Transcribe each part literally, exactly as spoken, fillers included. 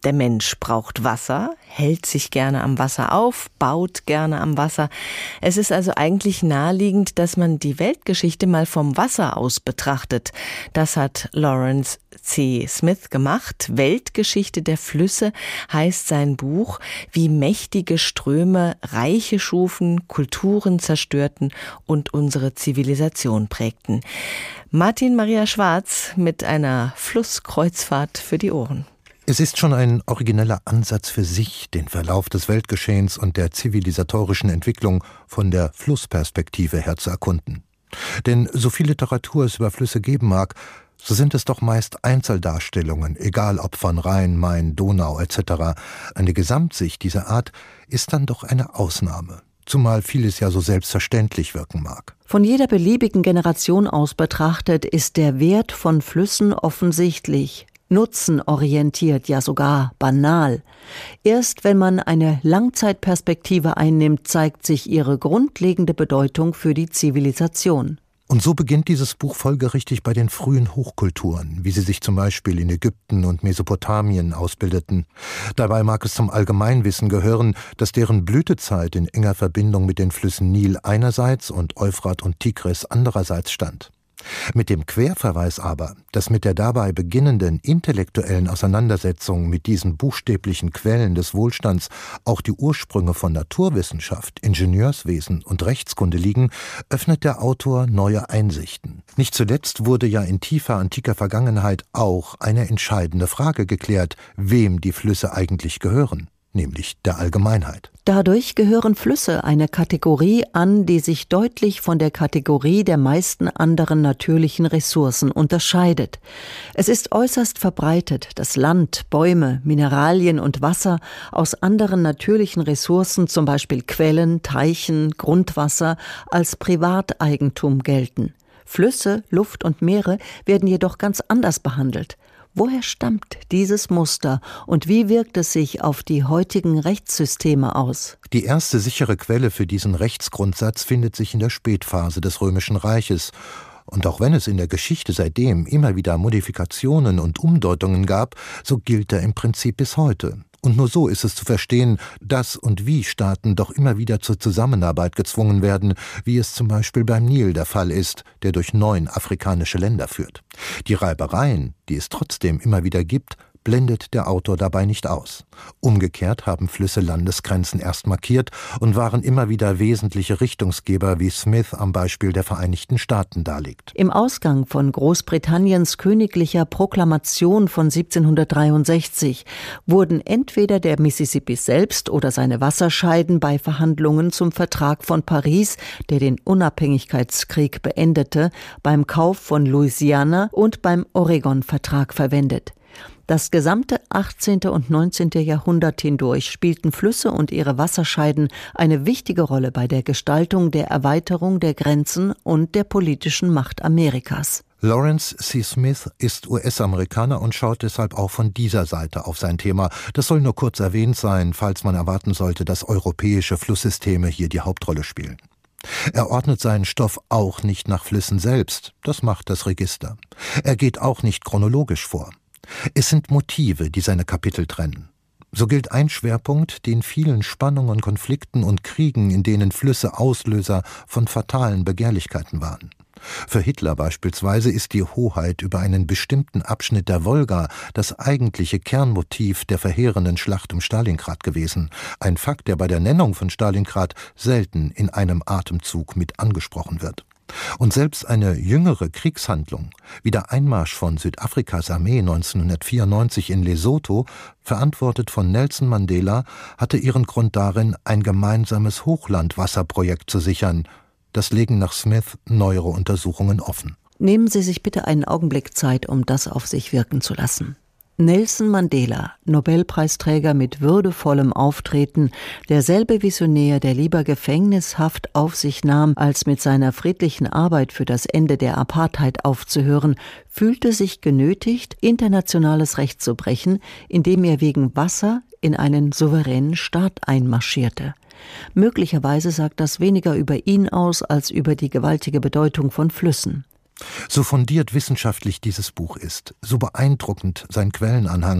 Der Mensch braucht Wasser, hält sich gerne am Wasser auf, baut gerne am Wasser. Es ist also eigentlich naheliegend, dass man die Weltgeschichte mal vom Wasser aus betrachtet. Das hat Lawrence C. Smith gemacht. Weltgeschichte der Flüsse heißt sein Buch, wie mächtige Ströme Reiche schufen, Kulturen zerstörten und unsere Zivilisation prägten. Martin Maria Schwarz mit einer Flusskreuzfahrt für die Ohren. Es ist schon ein origineller Ansatz für sich, den Verlauf des Weltgeschehens und der zivilisatorischen Entwicklung von der Flussperspektive her zu erkunden. Denn so viel Literatur es über Flüsse geben mag, so sind es doch meist Einzeldarstellungen, egal ob von Rhein, Main, Donau et cetera. Eine Gesamtsicht dieser Art ist dann doch eine Ausnahme, zumal vieles ja so selbstverständlich wirken mag. Von jeder beliebigen Generation aus betrachtet ist der Wert von Flüssen offensichtlich, nutzenorientiert, ja sogar banal. Erst wenn man eine Langzeitperspektive einnimmt, zeigt sich ihre grundlegende Bedeutung für die Zivilisation. Und so beginnt dieses Buch folgerichtig bei den frühen Hochkulturen, wie sie sich zum Beispiel in Ägypten und Mesopotamien ausbildeten. Dabei mag es zum Allgemeinwissen gehören, dass deren Blütezeit in enger Verbindung mit den Flüssen Nil einerseits und Euphrat und Tigris andererseits stand. Mit dem Querverweis aber, dass mit der dabei beginnenden intellektuellen Auseinandersetzung mit diesen buchstäblichen Quellen des Wohlstands auch die Ursprünge von Naturwissenschaft, Ingenieurswesen und Rechtskunde liegen, öffnet der Autor neue Einsichten. Nicht zuletzt wurde ja in tiefer antiker Vergangenheit auch eine entscheidende Frage geklärt, wem die Flüsse eigentlich gehören, nämlich der Allgemeinheit. Dadurch gehören Flüsse einer Kategorie an, die sich deutlich von der Kategorie der meisten anderen natürlichen Ressourcen unterscheidet. Es ist äußerst verbreitet, dass Land, Bäume, Mineralien und Wasser aus anderen natürlichen Ressourcen, zum Beispiel Quellen, Teichen, Grundwasser, als Privateigentum gelten. Flüsse, Luft und Meere werden jedoch ganz anders behandelt. Woher stammt dieses Muster und wie wirkt es sich auf die heutigen Rechtssysteme aus? Die erste sichere Quelle für diesen Rechtsgrundsatz findet sich in der Spätphase des Römischen Reiches. Und auch wenn es in der Geschichte seitdem immer wieder Modifikationen und Umdeutungen gab, so gilt er im Prinzip bis heute. Und nur so ist es zu verstehen, dass und wie Staaten doch immer wieder zur Zusammenarbeit gezwungen werden, wie es zum Beispiel beim Nil der Fall ist, der durch neun afrikanische Länder führt. Die Reibereien, die es trotzdem immer wieder gibt, blendet der Autor dabei nicht aus. Umgekehrt haben Flüsse Landesgrenzen erst markiert und waren immer wieder wesentliche Richtungsgeber, wie Smith am Beispiel der Vereinigten Staaten darlegt. Im Ausgang von Großbritanniens königlicher Proklamation von siebzehnhundertdreiundsechzig wurden entweder der Mississippi selbst oder seine Wasserscheiden bei Verhandlungen zum Vertrag von Paris, der den Unabhängigkeitskrieg beendete, beim Kauf von Louisiana und beim Oregon-Vertrag verwendet. Das gesamte achtzehnte und neunzehnte Jahrhundert hindurch spielten Flüsse und ihre Wasserscheiden eine wichtige Rolle bei der Gestaltung der Erweiterung der Grenzen und der politischen Macht Amerikas. Lawrence C. Smith ist U S-Amerikaner und schaut deshalb auch von dieser Seite auf sein Thema. Das soll nur kurz erwähnt sein, falls man erwarten sollte, dass europäische Flusssysteme hier die Hauptrolle spielen. Er ordnet seinen Stoff auch nicht nach Flüssen selbst, das macht das Register. Er geht auch nicht chronologisch vor. Es sind Motive, die seine Kapitel trennen. So gilt ein Schwerpunkt den vielen Spannungen, Konflikten und Kriegen, in denen Flüsse Auslöser von fatalen Begehrlichkeiten waren. Für Hitler beispielsweise ist die Hoheit über einen bestimmten Abschnitt der Wolga das eigentliche Kernmotiv der verheerenden Schlacht um Stalingrad gewesen. Ein Fakt, der bei der Nennung von Stalingrad selten in einem Atemzug mit angesprochen wird. Und selbst eine jüngere Kriegshandlung, wie der Einmarsch von Südafrikas Armee neunzehnhundertvierundneunzig in Lesotho, verantwortet von Nelson Mandela, hatte ihren Grund darin, ein gemeinsames Hochlandwasserprojekt zu sichern. Das legen nach Smith neuere Untersuchungen offen. Nehmen Sie sich bitte einen Augenblick Zeit, um das auf sich wirken zu lassen. Nelson Mandela, Nobelpreisträger mit würdevollem Auftreten, derselbe Visionär, der lieber Gefängnishaft auf sich nahm, als mit seiner friedlichen Arbeit für das Ende der Apartheid aufzuhören, fühlte sich genötigt, internationales Recht zu brechen, indem er wegen Wasser in einen souveränen Staat einmarschierte. Möglicherweise sagt das weniger über ihn aus als über die gewaltige Bedeutung von Flüssen. So fundiert wissenschaftlich dieses Buch ist, so beeindruckend sein Quellenanhang,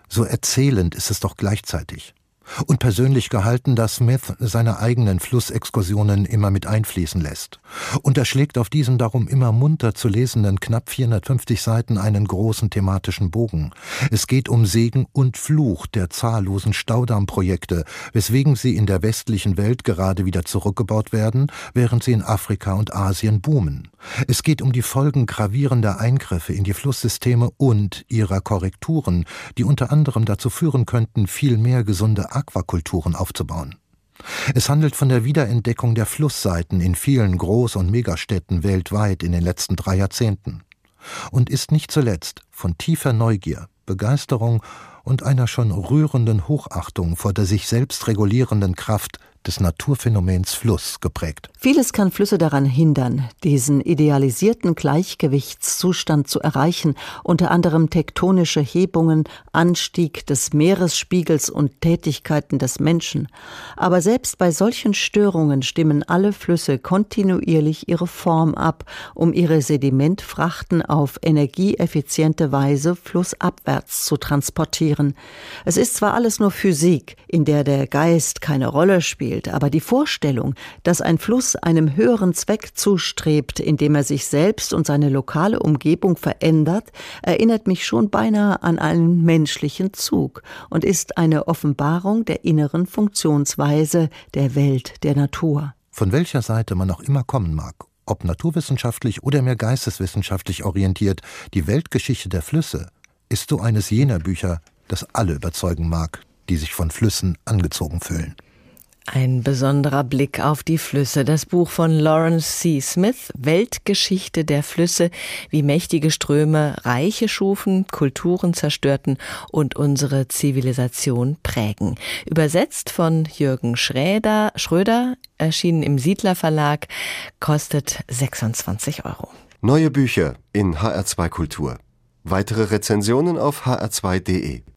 So erzählend ist es doch gleichzeitig. Und persönlich gehalten, dass Smith seine eigenen Flussexkursionen immer mit einfließen lässt. Und er schlägt auf diesen darum immer munter zu lesenden knapp vierhundertfünfzig Seiten einen großen thematischen Bogen. Es geht um Segen und Fluch der zahllosen Staudammprojekte, weswegen sie in der westlichen Welt gerade wieder zurückgebaut werden, während sie in Afrika und Asien boomen. Es geht um die Folgen gravierender Eingriffe in die Flusssysteme und ihrer Korrekturen, die unter anderem dazu führen könnten, viel mehr gesunde Aquakulturen aufzubauen. Es handelt von der Wiederentdeckung der Flussseiten in vielen Groß- und Megastädten weltweit in den letzten drei Jahrzehnten. Und ist nicht zuletzt von tiefer Neugier, Begeisterung und einer schon rührenden Hochachtung vor der sich selbst regulierenden Kraft des Naturphänomens Fluss geprägt. Vieles kann Flüsse daran hindern, diesen idealisierten Gleichgewichtszustand zu erreichen, unter anderem tektonische Hebungen, Anstieg des Meeresspiegels und Tätigkeiten des Menschen. Aber selbst bei solchen Störungen stimmen alle Flüsse kontinuierlich ihre Form ab, um ihre Sedimentfrachten auf energieeffiziente Weise flussabwärts zu transportieren. Es ist zwar alles nur Physik, in der der Geist keine Rolle spielt, aber die Vorstellung, dass ein Fluss einem höheren Zweck zustrebt, indem er sich selbst und seine lokale Umgebung verändert, erinnert mich schon beinahe an einen menschlichen Zug und ist eine Offenbarung der inneren Funktionsweise der Welt der Natur. Von welcher Seite man auch immer kommen mag, ob naturwissenschaftlich oder mehr geisteswissenschaftlich orientiert, die Weltgeschichte der Flüsse ist so eines jener Bücher, das alle überzeugen mag, die sich von Flüssen angezogen fühlen. Ein besonderer Blick auf die Flüsse. Das Buch von Lawrence C. Smith, Weltgeschichte der Flüsse, wie mächtige Ströme Reiche schufen, Kulturen zerstörten und unsere Zivilisation prägen. Übersetzt von Jürgen Schröder, Schröder, erschienen im Siedler Verlag, kostet sechsundzwanzig Euro. Neue Bücher in H R zwei Kultur. Weitere Rezensionen auf h r zwei punkt de.